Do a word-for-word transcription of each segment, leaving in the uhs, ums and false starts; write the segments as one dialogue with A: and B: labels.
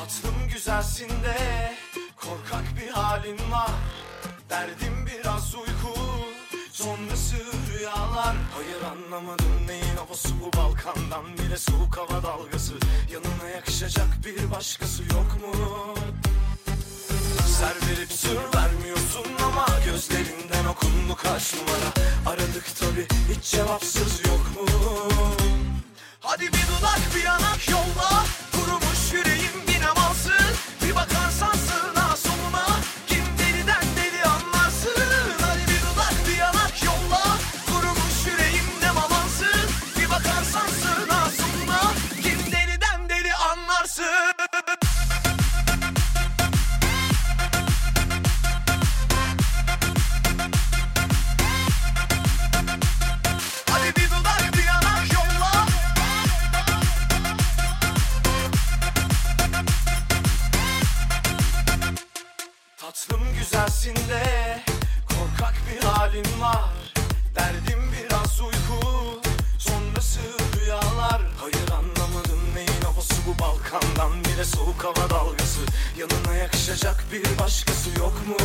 A: Tatlım güzelsin de korkak bir halin var. Derdim biraz uyku, sonrası rüyalar. Hayır anlamadım neyin havası bu, Balkan'dan bile soğuk hava dalgası. Yanına yakışacak bir başkası yok mu? Ser verip sır vermiyorsun ama gözlerinden okundu kaç numara. Aradık tabi hiç cevapsız yok mu? Hadi bir dudak bir yanak yolla, kurumuş yüreğim binem alsın. Bir bakarsan sığına soluna, kim deliden deli anlarsın. Hadi bir dudak bir yanak yolla, kurumuş yüreğim nem alansın. Bir bakarsan sığına soluna, kim deliden deli anlarsın. Tatlım güzelsin de korkak bir halin var. Derdim biraz uyku, sonrası rüyalar. Hayır anlamadım neyin havası bu, Balkan'dan bile soğuk hava dalgası. Yanına yakışacak bir başkası yok mu?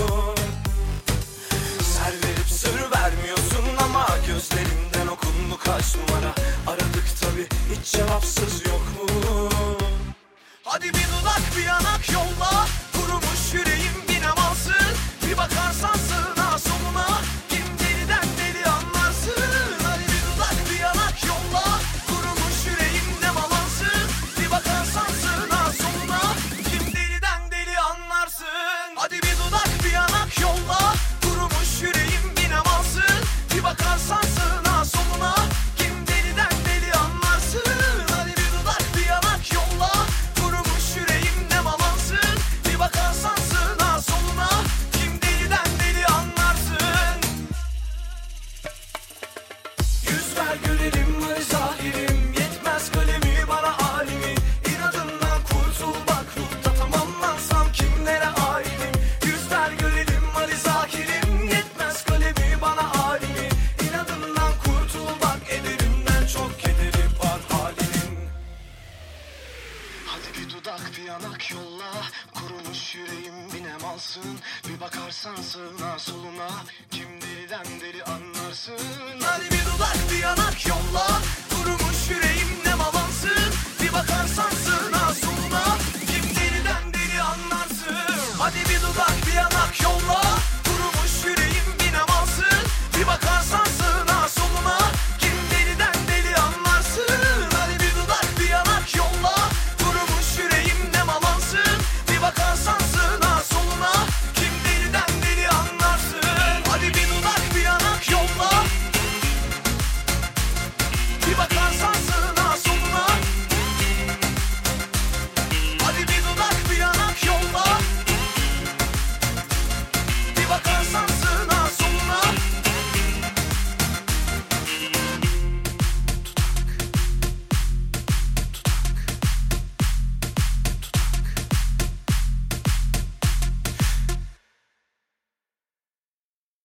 A: Ser verip sır vermiyorsun ama gözlerinden okundu kaç numara. Aradık tabi hiç cevapsız yok mu? Hadi bir dudak bir yanak yolla, kurumuş yüreğim binem alsın. Bir bakarsan sığına soluna, kim deliden deli anlarsın. Hadi bir dudak bir yanak yolla, kurumuş yüreğim nem alansın. Bir bakarsan sığına soluna, kim deliden deli anlarsın. Hadi bir dudak bir yanak yolla, kurumuş yüreğim binem alsın. Bir bakarsan sığına soluna, kim deliden deli anlarsın. Hadi bir dudak bir yanak yolla, kurumuş yüreğim nem alansın. Bir bakarsan sığına soluna, kim deliden deli anlarsın. Yüz ver görelim hadi zahirim, yetmez kalemi bana halimi. İnadından kurtul bak, ruhta tamamlansam kimlere aidim. Yüz ver görelim hadi zahirim, yetmez kalemi bana halimi. İnadından kurtul bak, ederimden çok kederi var halinin. Hadi bir dudak bir yanak yolla, kurumuş yüreğim binem alsın. Bir bakarsan sığına soluna, kim deliden deli anlarsın. Hadi bir dudak bir yanak yolla, kurumuş yüreğim nem alansın. Bir bakarsan sığına soluna, kim deliden deli anlarsın. Hadi bir dudak bir yanak yolla.